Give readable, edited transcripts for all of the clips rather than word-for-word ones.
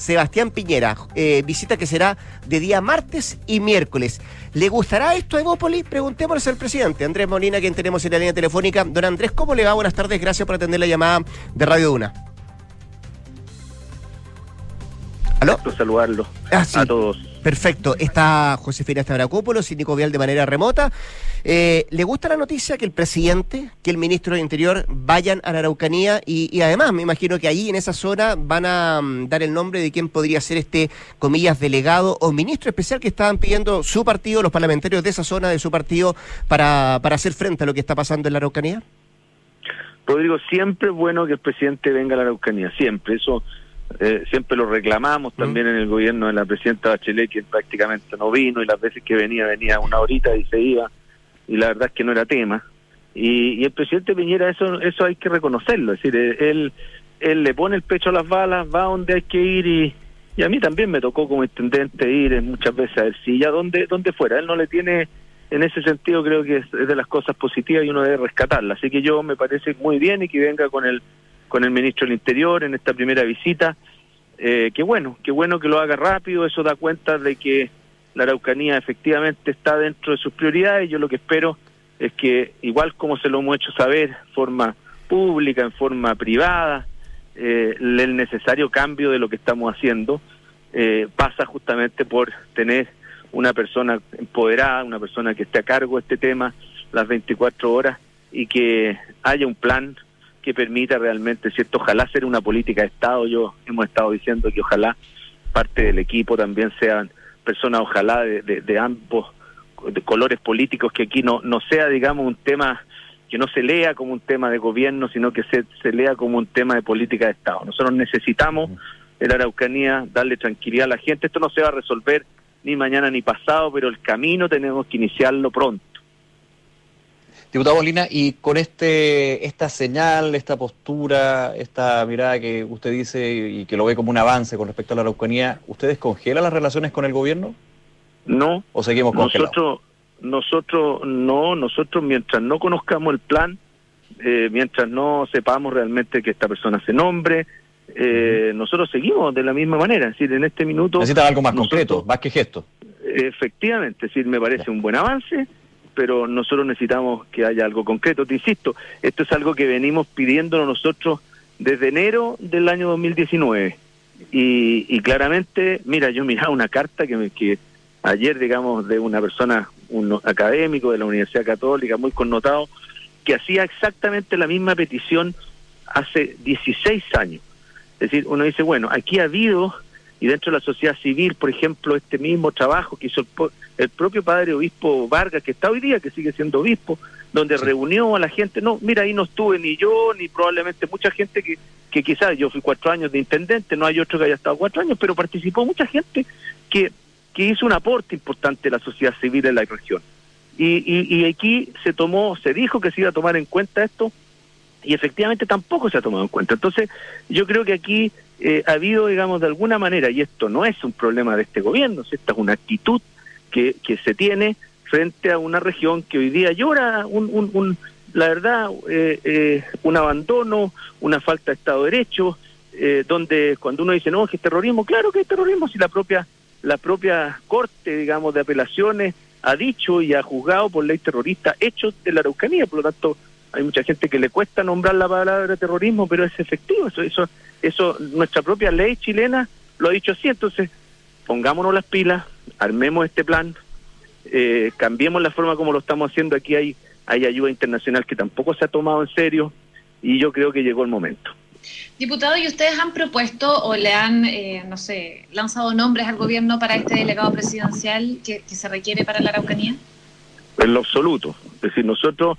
Sebastián Piñera, visita que será de día martes y miércoles. ¿Le gustará esto a Evópolis? Preguntémosle al presidente Andrés Molina, quien tenemos en la línea telefónica. Don Andrés, ¿cómo le va? Buenas tardes, gracias por atender la llamada de Radio Duna. ¿Aló? Saludarlo Sí. a todos. Perfecto. Está Josefina Stavrakopoulos y Nico Vial de manera remota. ¿Le gusta la noticia que el presidente, que el ministro del Interior vayan a la Araucanía? Y además, me imagino que ahí en esa zona van a dar el nombre de quién podría ser este, comillas, delegado o ministro especial que estaban pidiendo su partido, los parlamentarios de esa zona de su partido, para hacer frente a lo que está pasando en la Araucanía. Rodrigo, siempre es bueno que el presidente venga a la Araucanía, siempre. Eso siempre lo reclamamos también en el gobierno de la presidenta Bachelet, que prácticamente no vino, y las veces que venía una horita y se iba, y la verdad es que no era tema. Y el presidente Piñera, eso hay que reconocerlo, es decir, él le pone el pecho a las balas, va donde hay que ir, y a mí también me tocó como intendente ir muchas veces a Ercilla, donde fuera. Él no le tiene, en ese sentido creo que es de las cosas positivas y uno debe rescatarla, así que yo me parece muy bien y que venga con el ministro del Interior en esta primera visita. Qué bueno que lo haga rápido. Eso da cuenta de que la Araucanía efectivamente está dentro de sus prioridades. Yo lo que espero es que, igual como se lo hemos hecho saber en forma pública, en forma privada, el necesario cambio de lo que estamos haciendo pasa justamente por tener una persona empoderada, una persona que esté a cargo de este tema las 24 horas y que haya un plan que permita realmente, ¿cierto? Ojalá ser una política de Estado. Hemos estado diciendo que ojalá parte del equipo también sean personas, ojalá de ambos de colores políticos, que aquí no sea, digamos, un tema que no se lea como un tema de gobierno, sino que se lea como un tema de política de Estado. Nosotros necesitamos en la Araucanía darle tranquilidad a la gente. Esto no se va a resolver ni mañana ni pasado, pero el camino tenemos que iniciarlo pronto. Diputado Molina, y con esta señal, esta postura, esta mirada que usted dice y que lo ve como un avance con respecto a la Araucanía, ¿usted descongela las relaciones con el gobierno? No. ¿O seguimos congelados? Nosotros mientras no conozcamos el plan, mientras no sepamos realmente que esta persona se nombre, nosotros seguimos de la misma manera. Es decir, en este minuto... Necesita algo más concreto, más que gesto. Efectivamente, es decir, me parece un buen avance, pero nosotros necesitamos que haya algo concreto. Te insisto, esto es algo que venimos pidiéndolo nosotros desde enero del año 2019. Y claramente, mira, yo miraba una carta que ayer, digamos, de una persona, un académico de la Universidad Católica, muy connotado, que hacía exactamente la misma petición hace 16 años. Es decir, uno dice, bueno, aquí ha habido, y dentro de la sociedad civil, por ejemplo, este mismo trabajo que hizo el propio padre obispo Vargas, que está hoy día, que sigue siendo obispo, donde reunió a la gente. No, mira, ahí no estuve ni yo, ni probablemente mucha gente que quizás, yo fui 4 años de intendente, no hay otro que haya estado 4 años, pero participó mucha gente que hizo un aporte importante a la sociedad civil en la región. Y aquí se dijo que se iba a tomar en cuenta esto, y efectivamente tampoco se ha tomado en cuenta. Entonces, yo creo que aquí ha habido, digamos, de alguna manera, y esto no es un problema de este gobierno, esta es una actitud que se tiene frente a una región que hoy día llora la verdad, un abandono, una falta de Estado de Derecho, donde cuando uno dice, no, es que es terrorismo, claro que es terrorismo, si la propia Corte, digamos, de Apelaciones ha dicho y ha juzgado por ley terrorista hechos de la Araucanía. Por lo tanto, hay mucha gente que le cuesta nombrar la palabra terrorismo, pero es efectivo. Eso nuestra propia ley chilena lo ha dicho así. Entonces, pongámonos las pilas, armemos este plan, cambiemos la forma como lo estamos haciendo. Aquí hay ayuda internacional que tampoco se ha tomado en serio, y yo creo que llegó el momento. Diputado, ¿y ustedes han propuesto o le han, lanzado nombres al gobierno para este delegado presidencial que se requiere para la Araucanía? En lo absoluto. Es decir, nosotros,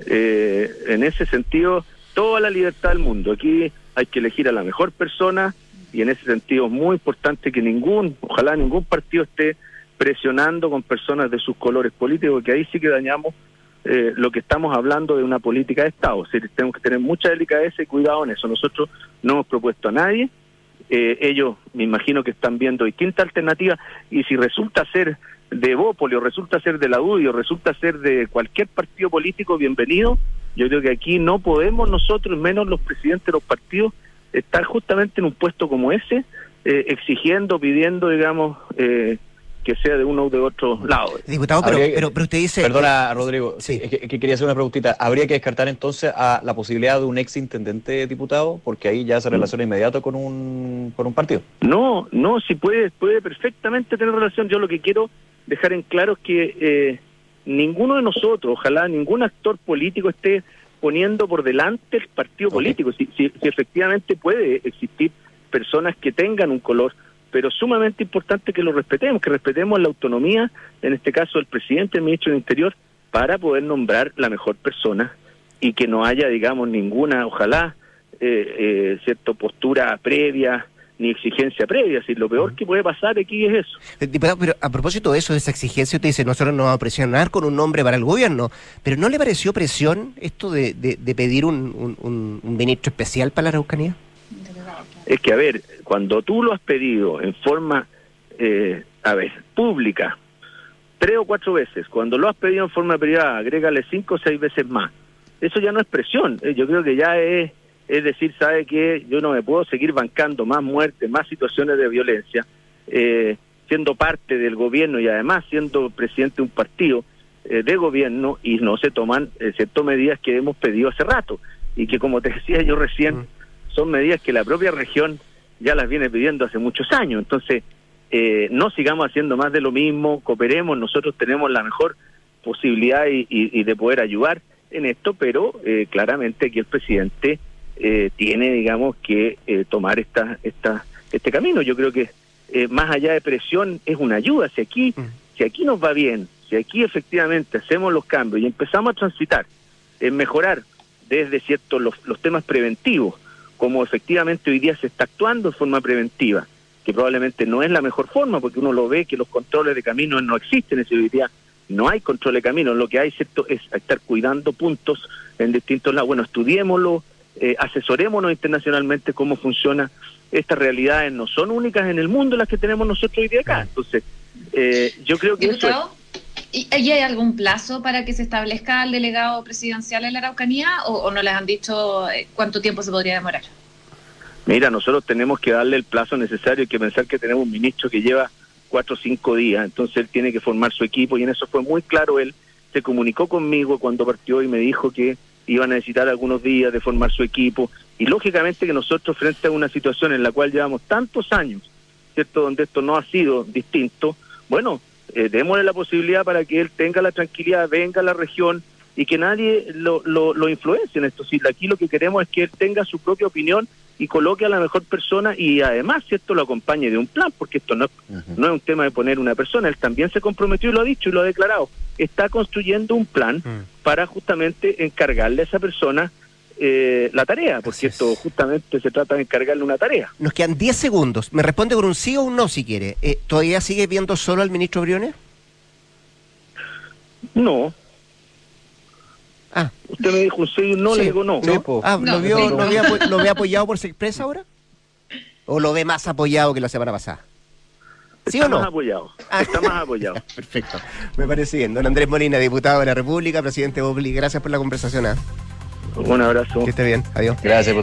en ese sentido, toda la libertad del mundo. Aquí hay que elegir a la mejor persona, y en ese sentido es muy importante que ojalá ningún partido esté presionando con personas de sus colores políticos, porque ahí sí que dañamos lo que estamos hablando de una política de Estado. Es decir, tenemos que tener mucha delicadeza y cuidado en eso. Nosotros no hemos propuesto a nadie, ellos me imagino que están viendo distintas alternativas, y si resulta ser de Evópolis, o resulta ser de la UDI, o resulta ser de cualquier partido político, bienvenido. Yo creo que aquí no podemos nosotros, menos los presidentes de los partidos, estar justamente en un puesto como ese, exigiendo, pidiendo, digamos, que sea de uno o de otro lado. Diputado, pero usted dice... Perdona, Rodrigo, sí. que quería hacer una preguntita. ¿Habría que descartar entonces a la posibilidad de un ex intendente diputado? Porque ahí ya se relaciona inmediato con un partido. No, sí puede perfectamente tener relación. Yo lo que quiero dejar en claro es que ninguno de nosotros, ojalá ningún actor político esté poniendo por delante el partido político. Si efectivamente puede existir personas que tengan un color, pero sumamente importante que lo respetemos, que respetemos la autonomía, en este caso del presidente, el ministro del Interior, para poder nombrar la mejor persona y que no haya, digamos, ninguna, ojalá, postura previa ni exigencia previa. Si lo peor que puede pasar aquí es eso. Diputado, pero a propósito de eso, de esa exigencia, usted dice, nosotros nos vamos a presionar con un nombre para el gobierno, pero ¿no le pareció presión esto de pedir un ministro especial para la Araucanía? Es que, a ver, cuando tú lo has pedido en forma, pública, 3 o 4 veces, cuando lo has pedido en forma privada, agrégale 5 o 6 veces más, eso ya no es presión. Yo creo que ya es decir, ¿sabe qué? Yo no me puedo seguir bancando más muertes, más situaciones de violencia, siendo parte del gobierno y además siendo presidente de un partido de gobierno, y no se toman medidas que hemos pedido hace rato, y que, como te decía yo recién, son medidas que la propia región ya las viene pidiendo hace muchos años. Entonces, no sigamos haciendo más de lo mismo, cooperemos, nosotros tenemos la mejor posibilidad y de poder ayudar en esto, pero claramente aquí el presidente tiene, digamos, que tomar este camino. Yo creo que más allá de presión es una ayuda. Si aquí nos va bien, si aquí efectivamente hacemos los cambios y empezamos a transitar en mejorar desde los temas preventivos, como efectivamente hoy día se está actuando en forma preventiva, que probablemente no es la mejor forma, porque uno lo ve que los controles de caminos no existen, es decir, hoy día no hay control de caminos, lo que hay, ¿cierto?, es estar cuidando puntos en distintos lados. Bueno, estudiémoslo, asesorémonos internacionalmente cómo funciona. Estas realidades no son únicas en el mundo las que tenemos nosotros hoy día acá. Entonces, yo creo que ¿Diputado? ¿Y hay algún plazo para que se establezca el delegado presidencial en la Araucanía o no les han dicho cuánto tiempo se podría demorar? Mira, nosotros tenemos que darle el plazo necesario. Hay que pensar que tenemos un ministro que lleva 4 o 5 días, entonces él tiene que formar su equipo, y en eso fue muy claro. Él se comunicó conmigo cuando partió y me dijo que iba a necesitar algunos días de formar su equipo, y lógicamente que nosotros, frente a una situación en la cual llevamos tantos años, ¿cierto?, donde esto no ha sido distinto, bueno, démosle la posibilidad para que él tenga la tranquilidad, venga a la región y que nadie lo influencie en esto. Sí, aquí lo que queremos es que él tenga su propia opinión y coloque a la mejor persona, y además, ¿cierto?, lo acompañe de un plan, porque esto no es un tema de poner una persona. Él también se comprometió y lo ha dicho y lo ha declarado. Está construyendo un plan para justamente encargarle a esa persona la tarea, porque esto justamente se trata de encargarle una tarea. Nos quedan 10 segundos. ¿Me responde con un sí o un no si quiere? ¿Todavía sigue viendo solo al ministro Briones? No. Usted me dijo un sí y un no, le digo no. ¿Lo ve apoyado por Sexpress ahora? ¿O lo ve más apoyado que la semana pasada? ¿Sí está o no? Más apoyado. Está más apoyado. Perfecto. Me parece bien. Don Andrés Molina, diputado de la República, presidente Bobli, gracias por la conversación. Un abrazo. Que esté bien. Adiós. Gracias.